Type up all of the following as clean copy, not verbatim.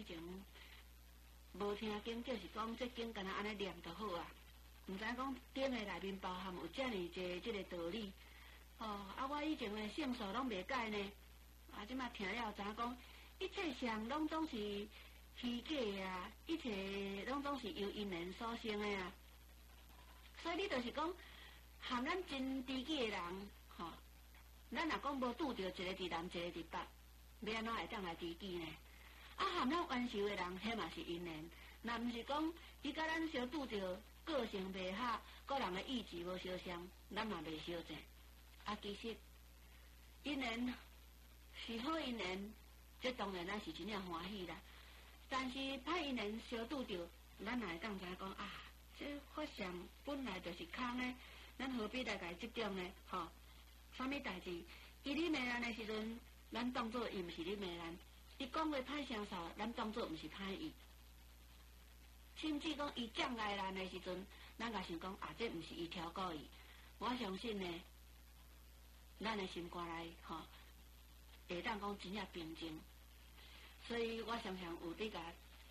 以前无听经，就是讲这经干那安尼念就好啊，毋知讲经诶内面包含有遮尔济即个道理。我以前诶性数拢袂改呢，即马听了知影讲，一切相拢总是虚假啊，一切拢总是由因缘所生诶啊。所以你就是讲，含咱真知己诶人，咱若讲无拄着一个伫南，一个伫北，要安怎会当来知己呢？含咱冤仇诶人，迄嘛是因缘。若毋是讲伊甲咱相拄着个性袂合，个人诶意志无相像，咱嘛袂相正。其实因缘是好因缘，这当然咱是真正欢喜啦。但是歹因缘相拄着，咱也会当知影讲这法相本来就是空诶，咱何必来甲伊执着呢？啥物代志？伊咧骂咱诶时阵，咱当作伊毋是咧骂咱；伊讲话歹声扫，咱当作毋是歹意。甚至讲伊降来咱诶时阵，咱也想讲这毋是伊挑故意。我相信呢，咱诶心肝内会当讲真正平静。所以我常常有伫甲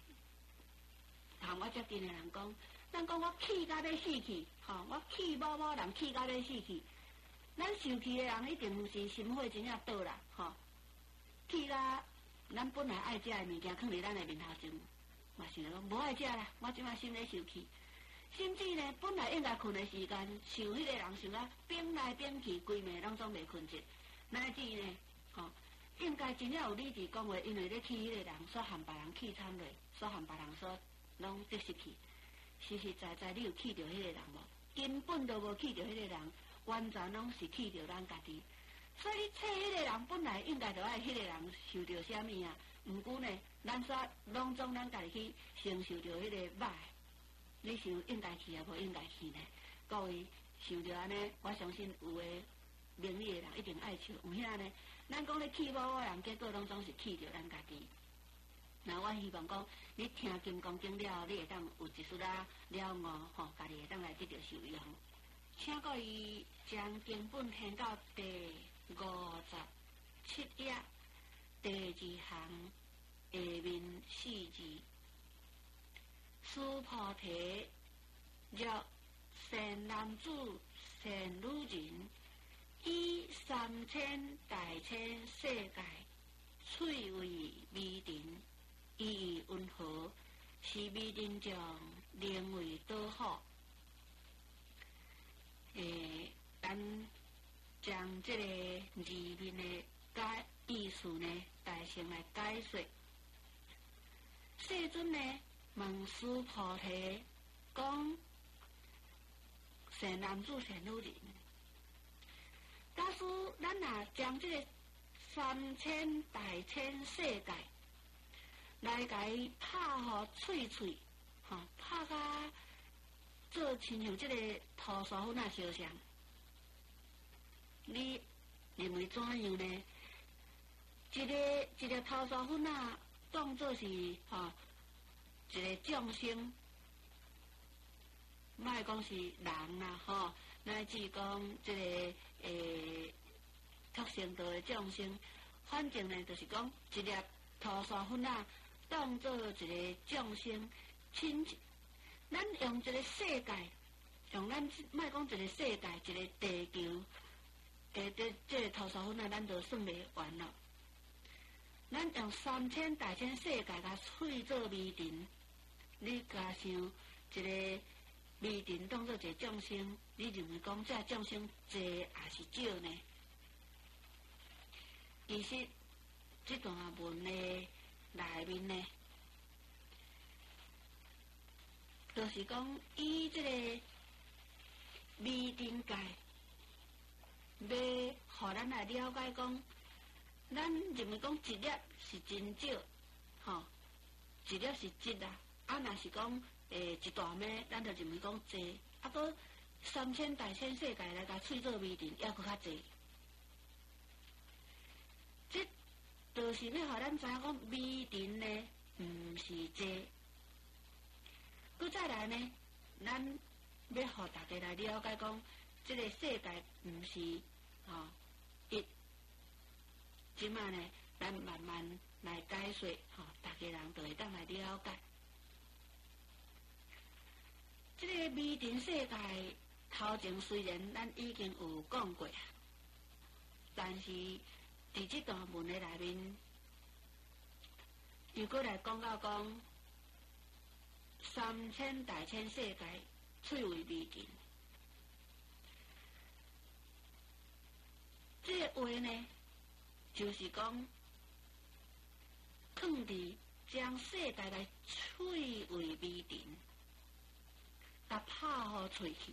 我接近诶人讲，咱讲我气甲要死去，我气某某人气甲要死去。咱受气诶人一定毋是心火真正倒啦，气甲咱本来爱食诶物件，囥伫咱诶面头前，嘛想讲无爱食啦，我即摆心咧受气。甚至呢，本来应该困诶时间，想迄个人想啊变来变去，规暝拢总袂困着。乃至呢，应该真正有理智讲话，因为咧气迄个人，所含别人气惨落，所含别人所拢得失去。实实在在，你有气着迄个人无？根本都无气着迄个人，完全拢是气着咱家己。所以你测迄个人本来应该就爱迄个人受着啥物啊？毋过呢，咱煞拢总咱家己去承受着迄个歹。你想应该去也无应该去呢？各位想着安尼，我相信有诶明理诶人一定爱笑。有遐呢，咱讲咧气某某人，结果拢总是气着咱家己。那我希望讲，你听《金刚经》了，你会当有一丝了悟，家己会当来得到受用。请各位将经本填到第57页第2行下面4字。须菩提，若善男子、善女人，以3000大千世界，翠为美人，意云何？是美人将宁为多好？咱将这个字面的意思呢，大声来解说。世尊呢？问须菩提讲：善男子、善女人，假使咱若将这个3000大千世界来甲伊拍互脆脆，拍甲做亲像这个涂沙粉相像，你认为怎样呢？一个涂沙粉当作是一个众生，莫讲是人啦，乃至讲这个特性道的众生，反正呢，就是讲一粒涂沙粉当做一个众生，咱用一个世界，用咱莫讲一个世界，一个地球，这个涂沙粉咱就算袂完了。咱用3000大千世界甲喙做美人。你假想一个美人当作一个众生，你认为讲这众生多还是少呢？其实这段文的内面呢，就是讲以这个美人界，要互咱来了解讲，咱认为讲一粒是真少，一粒是质啦。若是讲一大枚，咱就认为讲济，搁3000大千世界来甲喙做美人，还搁较济。这就是要互咱知影讲美人呢，毋是济。搁再来呢，咱要互大家来了解讲，这个世界毋是一。即卖呢，咱慢慢来解说，大家人就会当来了解。这个未定世界头前虽然咱已经有讲过，但是伫这段文的内面，又过来讲到讲3000大千世界翠为未尽。这个话呢，就是讲，放伫将世界来摧为未尽，甲拍互喙去。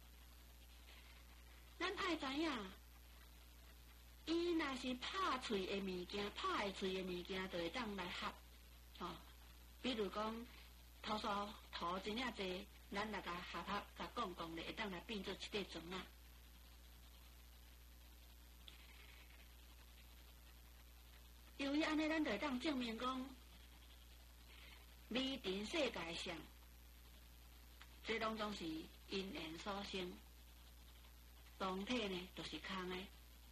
咱爱知影，伊若是拍喙的物件，拍喙的物件，就会当来合，比如讲，图真正济，咱来甲合，甲讲咧，会当来变做一块砖仔。由于安尼，咱就会当证明讲，未定世界上，这拢总是因缘所生，同体呢都是空的。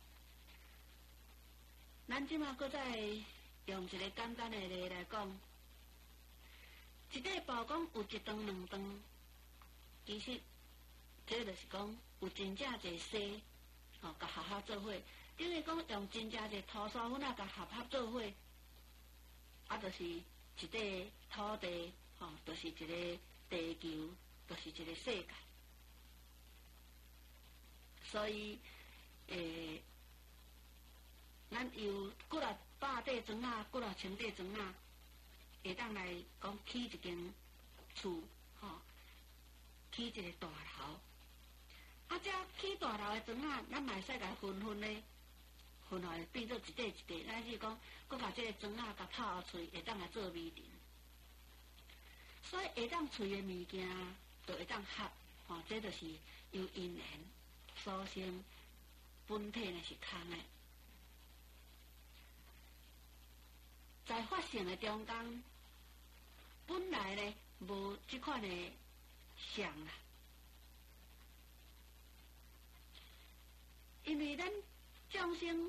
咱即马搁再用一个简单的例来讲，一块布讲有一长两长，其实这就是讲有真正侪细，甲合做伙。等于讲用真正一土沙粉甲合做伙，就是一块土地，就是一个地球，就是一个世界。所以，咱由几若100块砖仔，几若1000块砖仔，会当来讲起一间厝，起一个大楼。这起大楼的砖仔，咱嘛会使甲分咧。分来变做一块一块，咱是讲，搁把这个砖仔甲拍互喙，会当来做微定。所以会当喙的物件，就会当合，这就是由因缘所生，本体呢是空的。在发生的中间，本来呢无这款的相啦，因为咱众生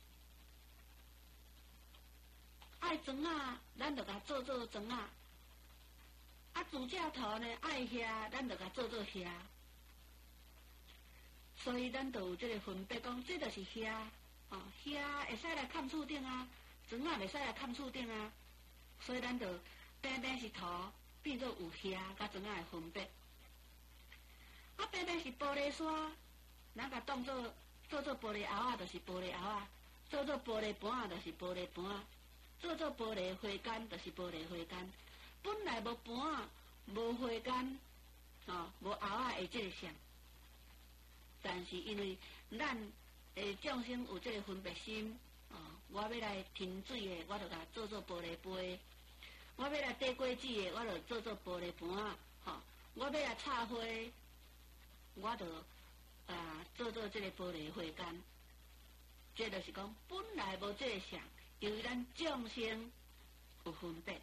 爱砖仔，咱就甲做砖仔；自家头呢爱遐，咱就甲做遐。所以咱就有这个分别，讲这就是遐，遐会使来嵌厝顶啊，砖仔袂使来嵌厝顶啊。所以咱就平平是土，变做有遐甲砖仔的分别。平平是玻璃沙，咱甲当做玻璃盒啊，就是玻璃盒啊；做玻璃盘啊，就是玻璃盘啊；做玻璃花干，就是玻璃花干。本来无盘啊，无花干，无盒啊的这个相，但是因为咱众生有这个分别心，我要来停水的，我就甲做玻璃杯；我要来滴果子的，我就做玻璃盘啊；我要来插花，我就做这个玻璃花干。这就是讲本来无这个相，由于咱众生有分别，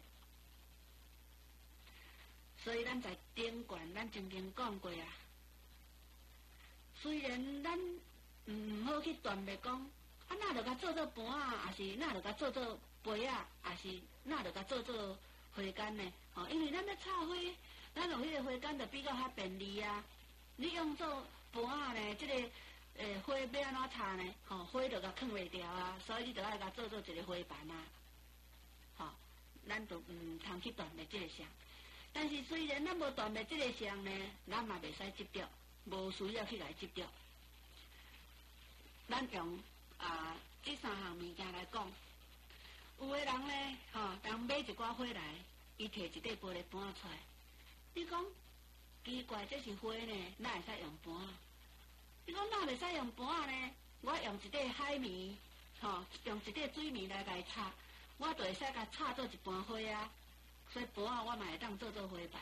所以咱在顶悬咱曾经讲过啊。虽然咱唔好去断别讲，哪就甲做盘啊，还是哪就甲做杯啊，还是哪就甲做花干呢？因为咱要插花，咱用迄个花干就比较较便利啊。你用做盘啊呢，这个花要安怎插呢？花就甲藏袂掉啊，所以你就爱甲做一个花瓣啊。咱就唔通去断灭这个相。但是虽然咱无断灭这个相呢，咱嘛袂使执着，无需要去来执着。咱用这3项物件来讲，有的人呢，人买一寡花来，伊摕一块玻璃盘出来，你讲奇怪，这是花呢，哪会使用盘啊？你讲哪袂使用盘啊呢？我用一块海绵，用一块水绵来甲伊插，我就会使甲插做一盘花啊。所以盘啊，我嘛会当做花瓣。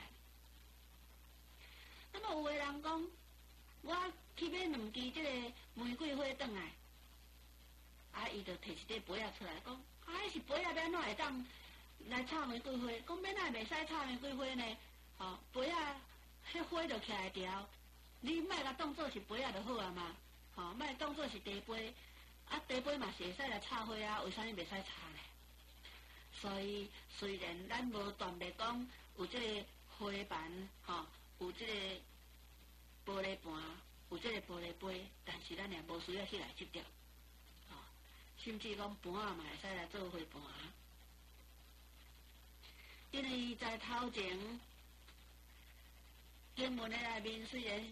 那么有的人讲，我去买2支这个玫瑰花转来，伊就摕一块杯仔出来，讲，迄是杯仔要安怎会当来插玫瑰花？讲免哪袂使插玫瑰花呢？杯仔迄花就起来条，你莫甲当做是杯仔就好啊嘛，莫当做是茶杯，茶杯嘛是会使来插花啊，为啥物袂使插呢？ 所以虽然咱无断灭讲有这个花瓣，有这个玻璃盘，有这个玻璃杯，但是咱也无需要去来执着，甚至讲盘啊嘛会使来做花盘，因为在头前经文的内面虽然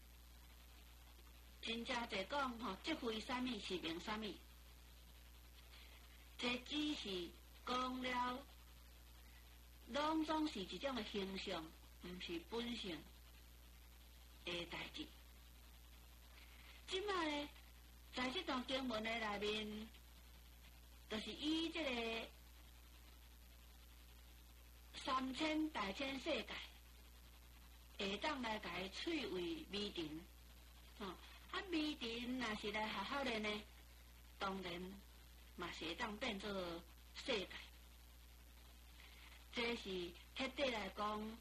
真正侪讲即非啥物是名啥物，这只是讲了，拢总是一种的形象，毋是本性的代志。即摆呢，在这段经文的内面，就是以这个3000大千世界，会当来甲伊取为微尘，微尘若是来好好练呢，当然嘛是会当变做世界。这是彻底来讲，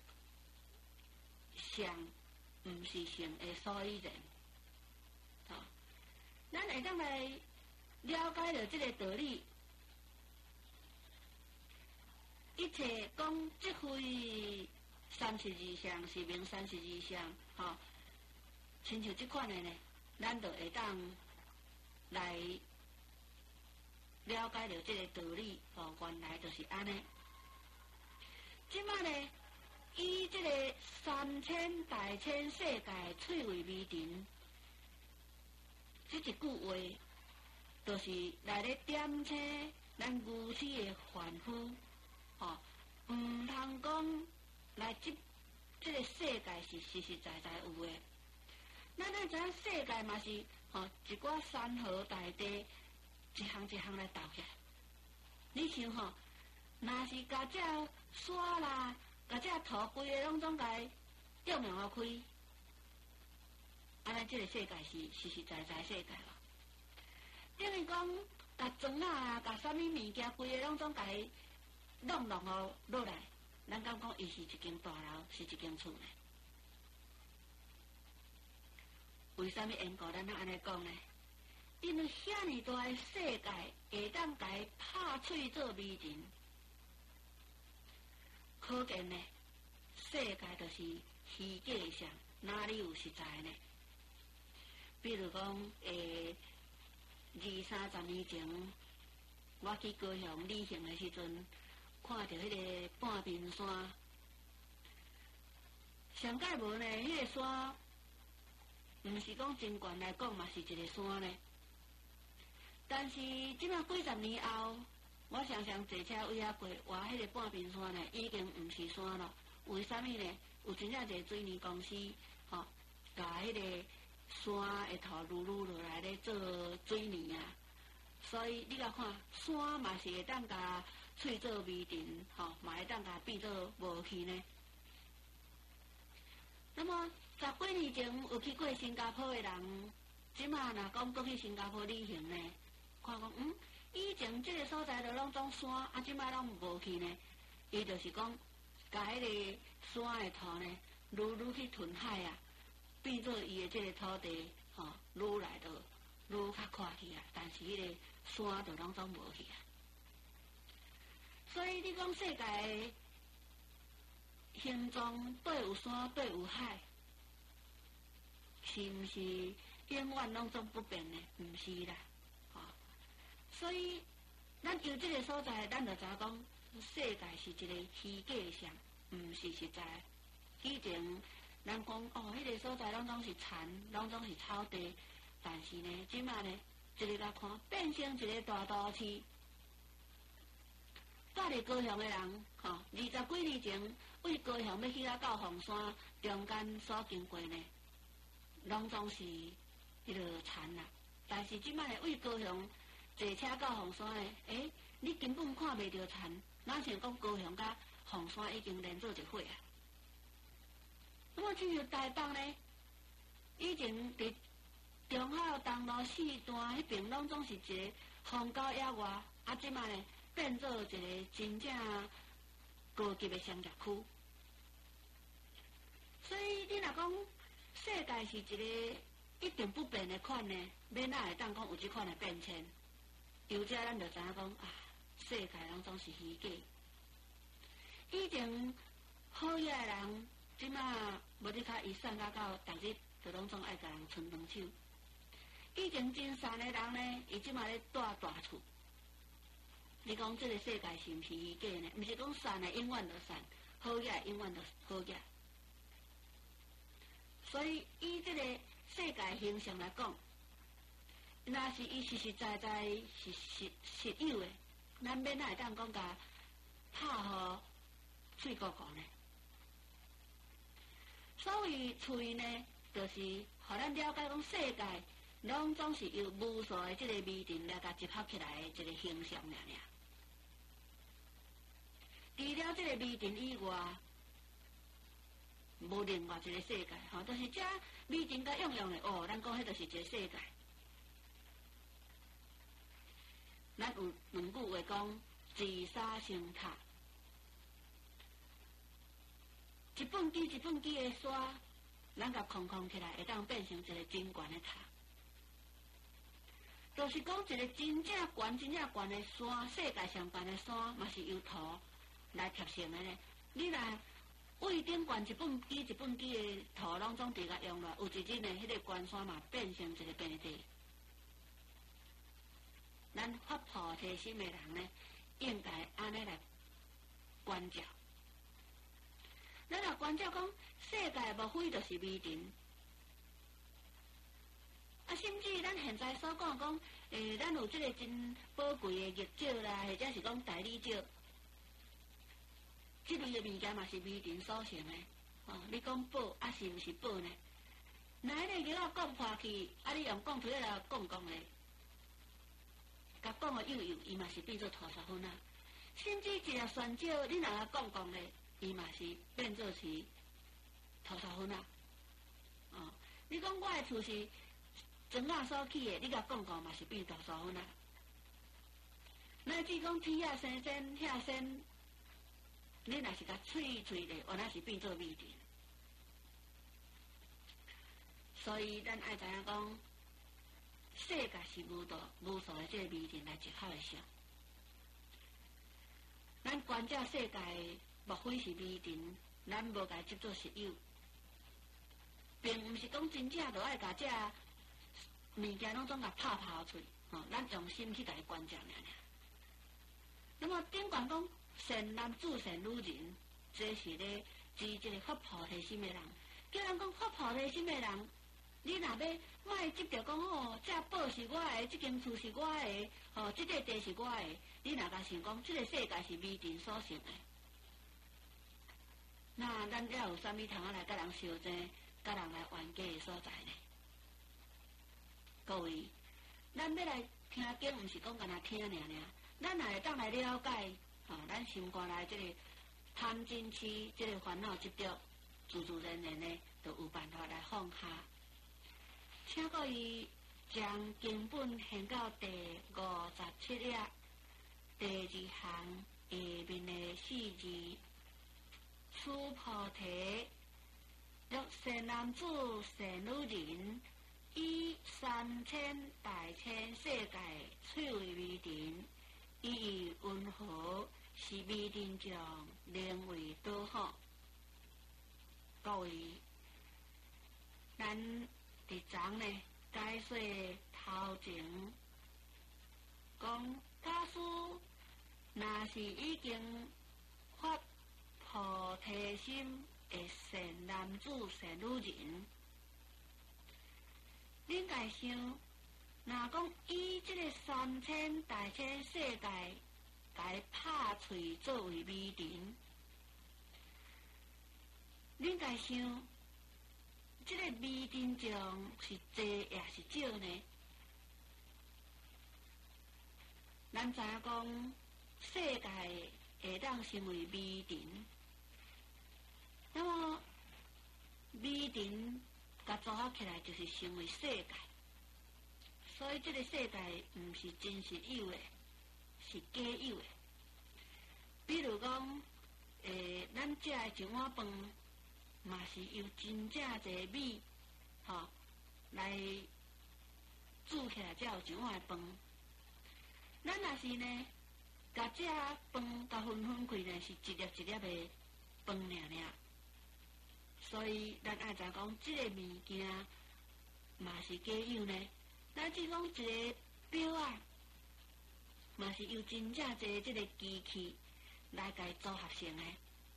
相毋是性的所以然。咱会当来了解到这个道理，一切讲即非32相是名32相，亲像即款的呢，咱就会当来了解到这个道理，原来就是安尼。即摆呢，以这个3000大千世界取为微尘，这一句话，就是来咧点醒咱愚痴的凡夫，毋通讲来这个世界是实实在在有的。咱知影世界嘛是一寡山河大地，一项一项来倒起来。你想若是甲这山啦，甲这土规个拢总甲伊中了开，安尼这个世界是实实在在世界咯。等于讲，甲砖啊，甲啥物物件规个拢总甲伊弄落来，咱敢讲伊是一间大楼，是一间厝呢？为啥物因果咱安尼讲呢？因为遐尼大个世界会当甲伊拍碎做微尘，可见呢，世界就是虚假相，哪里有实在呢？比如讲20-30年前，我去高雄旅行的时阵，看到迄个半边山，上界无呢，迄个山，毋是讲真悬来讲嘛，是一个山呢。但是即摆几十年后，我常常坐车位遐过，哇，迄个半边山呢，已经毋是山了。为啥物呢？有真正一个水泥公司，甲迄个山的头撸落来咧做水泥啊。所以你甲看，山嘛是会当甲喙做微尘，嘛会当甲变做无去呢。那么10几年前有去过新加坡的人，即摆若讲过去新加坡旅行呢，看讲以前这个所在就拢种山，即摆拢无去呢。伊就是讲，甲迄个山的头呢，愈去吞海啊，变做伊的这个土地，愈来就愈较快去啊。但是迄个山就拢总无去啊。所以你讲世界的形状对有山对有海，是毋是永远拢总不变呢？毋是啦，所以咱由这个所在，咱就知讲世界是一个虚假相，毋是实在。以前咱讲迄个所在拢总是田，拢总是草地，但是呢，即摆呢，一个来看变成一个大都市。住伫高雄的人，20几年前为高雄要去到凤山，中间所经过呢，拢总是迄个田啦。但是即摆呢，为高雄坐车到凤山呢，你根本看袂到田，哪像讲高雄甲凤山已经连做一伙啊。那么至于台北呢，以前伫中海东路4段迄边拢总是一个荒郊野外，即摆呢变做一个真正高级的商业区。所以你若讲世界是一个一定不变的款呢，要哪会当讲有即款的变迁？由这咱就知影讲世界拢总是虚假。以前好嘢的人，即马无你看伊善到逐日就拢总爱甲人伸两手。以前真善的人呢，伊即马咧住大厝。你讲这个世界是毋是虚假呢？毋是讲善的永远就善，好嘢永远就好嘢。所以以这个世界形象来讲，若是伊实实在在实有的，咱免会当讲甲拍互嘴鼓鼓呢。所谓喙呢，就是互咱了解讲世界拢总是由无数的这个微尘来甲集合起来的一个形象尔。除了这个微尘以外，无另外一个世界，就是这微尘甲用的哦，咱讲迄就是一个世界。咱有两句话讲，自沙成塔，一本机一本机的沙，咱甲空起来，会当变成一个真悬的塔。就是讲一个真正悬的山，世界上悬的山，嘛是由土来贴成的呢。你若位顶悬一本机的土拢总伫甲用了，有一日呢，迄个悬山嘛变成一个平地。咱发菩提心的人呢，应该安尼来观照。咱若观照讲世界无非就是微尘，甚至咱现在所讲咱有这个真宝贵的玉石啦，或者是讲大理石。这类的物件嘛是微尘所成的，你讲宝是毋是宝呢？那迄个玉仔讲破去，你用讲推来讲咧，甲讲个有，伊嘛是变做土石粉啊。甚至一粒酸石，你若讲咧，伊嘛是变做是土石粉啊。你讲我的厝是砖仔所起的，你甲讲嘛是变土石粉啊。乃至讲天啊生仙，遐仙。你若是甲喙咧，原来是变做微尘。所以咱爱知影讲，世界是无数的这个微尘来集合的上。咱观照世界，莫非是微尘，咱无甲接做实有，并毋是讲真正就爱甲这物件拢总甲拍出，咱用心去甲伊观照尔。那么顶悬讲。善男子、善女人，这是咧指一个发菩提心的人。叫人讲发菩提心的人，你若要莫执着讲这宝是我的，这间厝是我的，这个地是我的。你若甲想讲，这个世界是微尘所成的，那咱要有啥物通来甲人相争、甲人来冤家的所在呢？各位，咱要来听经，毋是讲干那听尔，咱也会当来了解。咱心肝内这个贪嗔痴，这个烦恼执着，自然呢，就有办法来放下。请各位将经本献到第57页第2行下面的4字：此菩提，若善男子、善女人，以3000大千世界摧为微尘，以以温和。是微尘中能为多好。各位，咱伫昨呢解说头前讲，假使若是已经发菩提心的善男子、善女人，恁家想，若讲以这个3000大千世界。来拍喙作为微尘，恁家想，这个微尘中是多也是少呢？咱知影讲，世界会当成为微尘，那么微尘甲组合起来就是成为世界，所以这个世界毋是真实有的。是假有的，比如讲，咱食的一碗饭，嘛是由真正侪米，来煮起来才有一碗饭。咱若是呢， 甲这饭甲分开呢，是一粒一粒的饭尔尔。所以咱爱知讲，这个物件嘛是假有呢。咱只讲一个表啊，嘛是由真正侪这个机器来甲伊组合成的。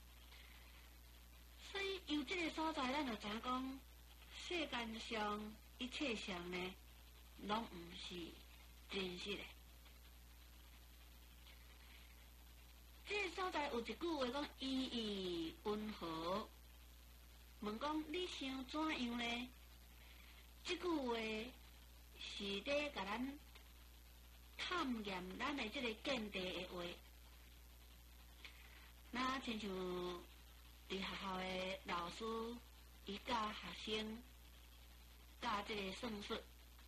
所以由这个所在，咱就知影讲，世间上一切上呢，拢毋是真实的。这个所在有一句话讲“意义温和”，问讲你想怎样呢？这句话是咧甲咱探验咱的这个见地的话。那亲像伫学校的老师，伊教学生教这个算术，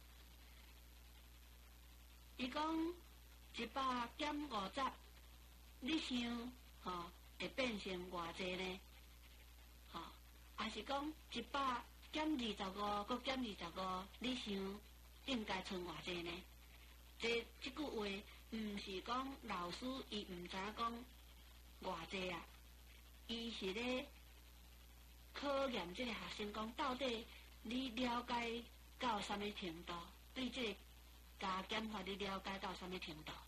伊讲100减50，你想会变成偌济呢？还是讲100减25，搁减25，你想应该剩偌济呢？这句话毋是讲老师伊毋知影讲偌济啊，伊是咧考验这个学生讲，到底你了解到什么程度？对这个加减法你了解到什么程度？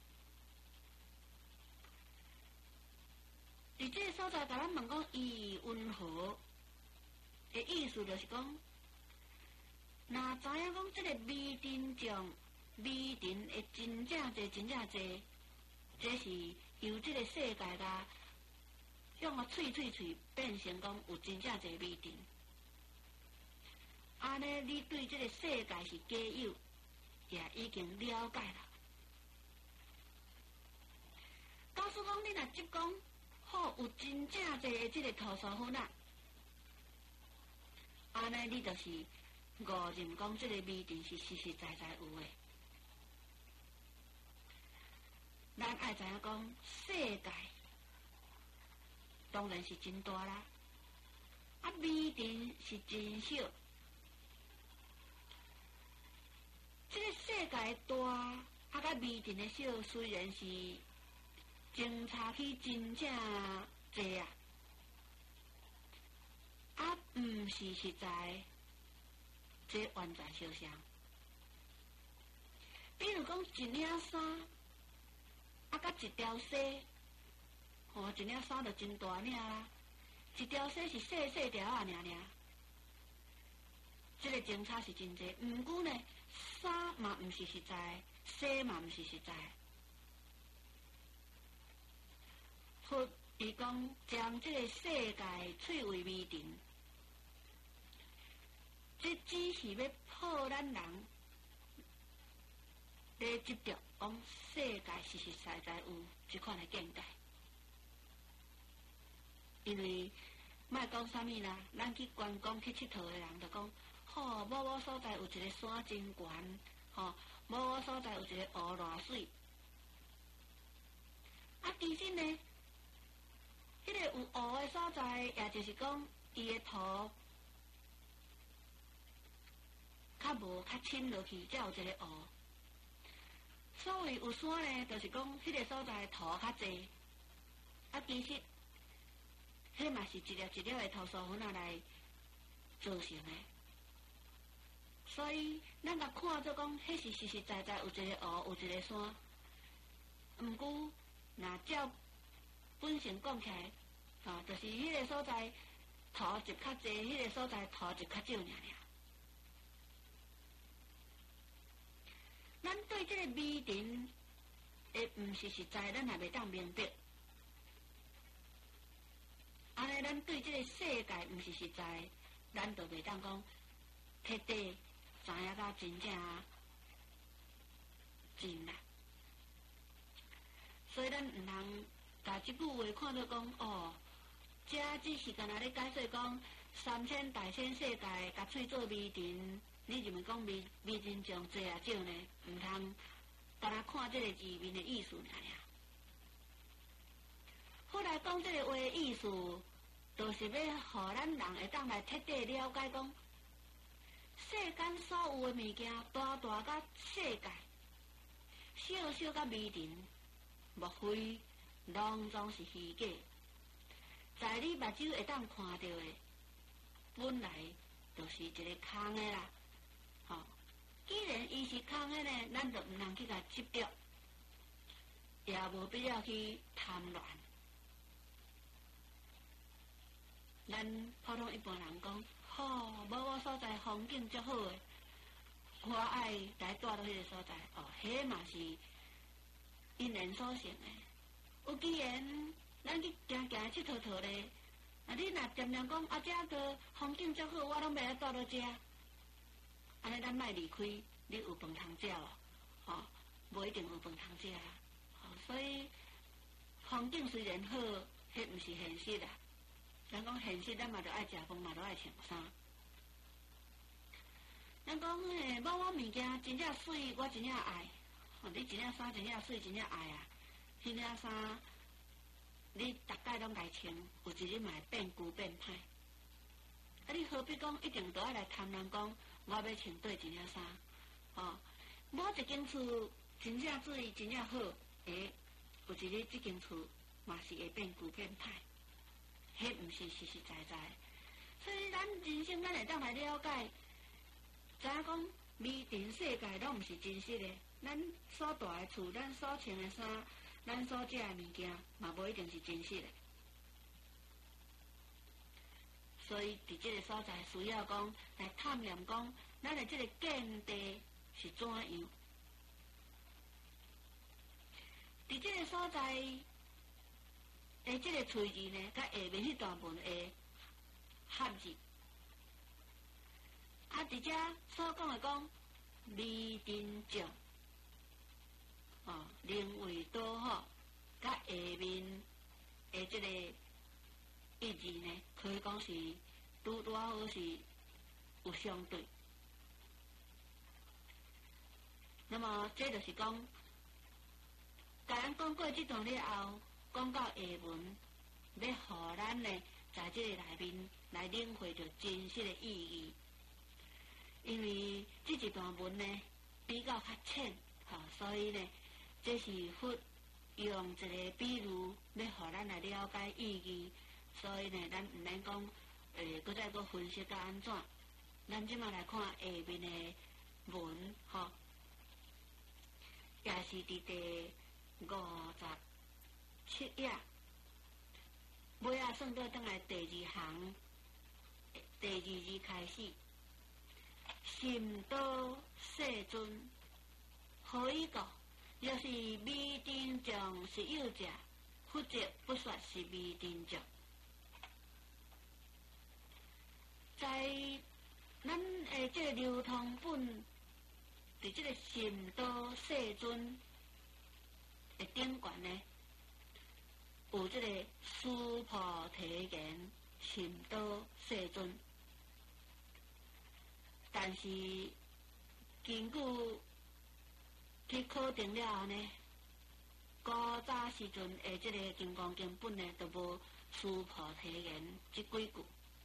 伫这个所在，甲咱问讲意义温和的意思，就是讲，若知影讲这个微尘像微尘会真正侪真正侪，这是由这个世界甲用个喙变成讲有真正侪微尘。安尼，你对这个世界是假有，也已经了解了。假使讲你若即讲，好有真正侪的这个图书分啊，安尼你就是误认讲这个微尘是实实在在有的。咱爱知影讲世界当然是真大啦，啊微尘是真小。这个世界大，啊甲微尘的小，虽然是相差去真正济啊，啊毋是实在，这完全相像。比如讲一领衫，啊甲一条丝，一领衫就真大领啦，一条丝是细细条啊尔尔。这个相差是真济，毋过呢，衫嘛毋是实在，丝嘛毋是实在。佛伊讲将这个世界摧为微尘，这只是要破咱人咧执着讲世界实实在在有这款的见解。因为莫讲啥物啦，咱去观光去佚佗的人就讲，某所在有一个山真悬，某所在有一个湖偌水，啊，其实呢，迄个有湖的所在，也就是讲伊的土较无较深落去，才有一个湖。所谓有山呢，就是讲迄个所在土较济，啊，其实迄嘛是一粒一粒的土素粉来造成的。所以咱甲看做讲，迄是实实在在有一个湖，有一个山。毋过，若照本身讲起来，就是迄个所在土质较济，迄个所在土质较少尔。咱对这个微尘的毋是实在，咱也袂当明白。安尼，咱对这个世界毋是实在，咱就袂当讲彻底知影到真正真啦。所以咱毋通甲即句话看作讲，这只是干那咧解释讲3000大千世界甲喙做微尘，你认为讲微尘像济啊少呢？毋通干那看这个字面的意思尔。后来讲这个话的意思，就是要互咱人会当来彻底了解讲，世间所有的物件，大大甲世界，小小甲微尘， 莫非拢总是虚假。在你目睭会当看到的，本来就是一个空的啦。吼，既然伊是空的呢，咱就毋通去甲执着，也无必要去贪恋。咱普通一般人讲，无我所在风景足好诶，我爱来住到迄个所在。迄嘛是因缘所成诶。有既然咱去行行佚佗佗咧，你若掂掂讲遮个风景足好，我拢袂来住到遮，安尼咱莫离开，你有饭通食哦，无一定有饭通食啦。所以风景虽然好，迄毋是现实啦。咱讲现实，咱嘛着爱食饭，嘛着爱穿衫。咱讲某物件真正水，我真正爱。你一领衫真正水，真正爱啊！迄领衫你逐摆拢来穿，有一日嘛会变旧变歹。你何必讲一定着爱来贪婪讲，我要穿对一领衫？某一间厝真正水，真正好，有一日这间厝嘛是会变旧变歹。迄毋是实实在在，所以咱人生咱会当来了解，知影讲未定世界拢毋是真实的。咱所住的厝，咱所穿的衫，咱所食的物件，嘛无一定是真实的。所以伫这个所在，需要讲来探验讲，咱的这个见地是怎样？伫这个所在。这个喙字呢，甲下面迄段文的合字，伫遮所讲的讲未定障，另为多甲下面的这个一字呢，可以讲是拄拄好是有相对。那么这就是讲，甲咱讲过这段了后。讲到下文，要互咱呢，在这个内面来领会到真实的意义。因为这一段文呢比较较浅，所以呢，这是佛用一个比喻，要互咱来了解意义。所以呢，咱毋免讲，搁再搁分析到安怎。咱即马来看下面的文，也是伫第57页，尾啊算到倒来第2行，第2字开始。心多世尊，何以故？若是未定障是有者，否则不说是未定障。在咱的这个流通本，伫这个心多世尊的顶悬呢，有这个苏菩提言心多世尊，但是根据去考证了后呢，古早时阵的这个金刚经本呢，都无苏菩提言这几句。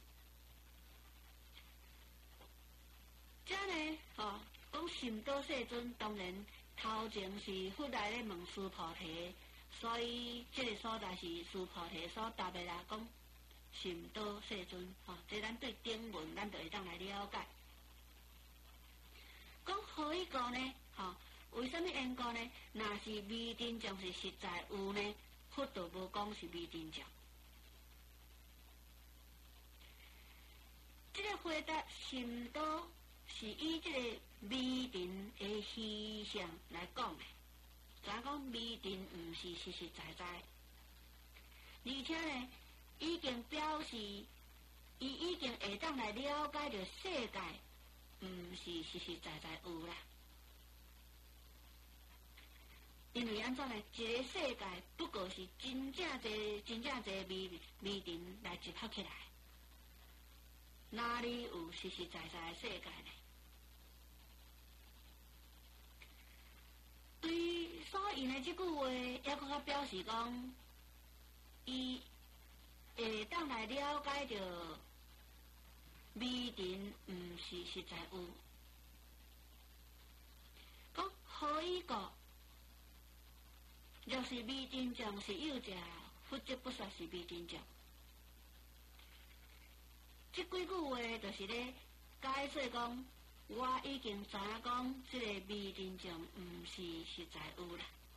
这呢，讲心多世尊，当然头前是佛来咧问苏菩提。所以，这个所在是苏菩提所答的啦，讲心多世尊，这咱对经文，咱就会当来了解。讲何以故呢？为什么缘故呢？若是未定障是实在有呢，佛就无讲是未定障。这个回答心多是以这个未定的虚相来讲的。咱讲未定毋是实实在在，而且呢，已经表示伊已经会当来了解着世界，毋是实实在在有啦。因为安怎呢？一个世界不过是真正侪未定来集合起来，哪里有实实在在的世界呢？对所用的这句话，也搁较表示讲，伊会当来了解着未定毋是实在有。讲何以故？ 若是未真将是有者，佛则不说是未真将。这几句话就是咧解释讲，我已经知影讲，这个未真将毋是实在有啦。